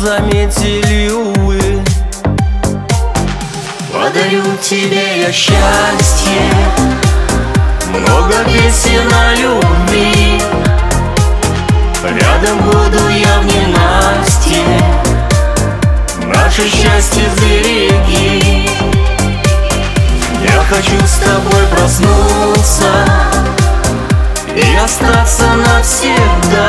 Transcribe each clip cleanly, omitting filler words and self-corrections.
заметили, увы. Подарю тебе я счастье, много песен о любви. Рядом буду я в ненастье, наше счастье сбереги. Я хочу с тобой проснуться и остаться навсегда,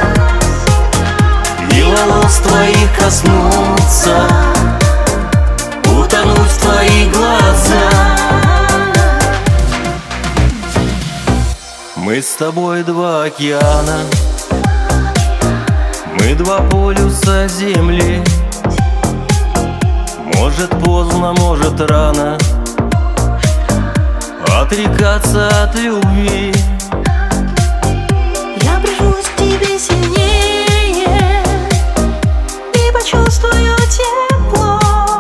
и волос твоих коснуться, утонуть в твои глаза. Мы с тобой два океана, мы два полюса земли. Может поздно, может рано отрекаться от любви. Я прижмусь к тебе сильнее и почувствую тепло.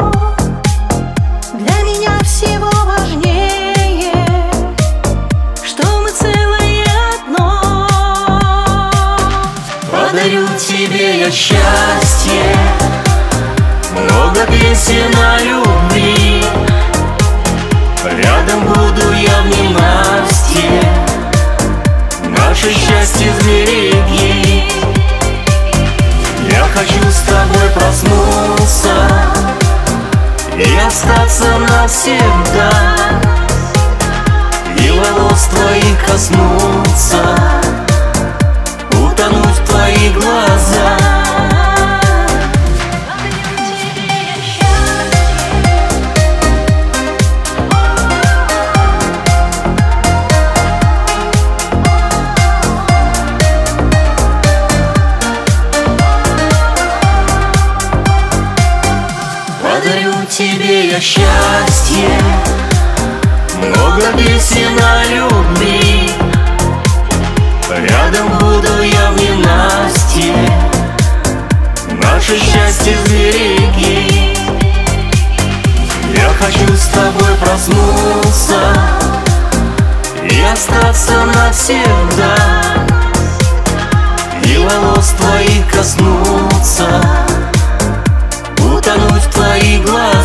Для меня всего важнее, что мы целое одно. Подарю тебе я счастье, много песен о любви. Рядом буду я в ненастье, наше счастье сбереги. Я хочу с тобой проснуться и остаться навсегда, и волос твоих коснуться, утонуть в твои глаза. Подарю тебе я счастье, много песен о любви. Рядом буду я в ненастье, наше счастье сбереги. Я хочу с тобой проснуться и остаться навсегда, и волос твоих коснуться, утонуть в твои глаза.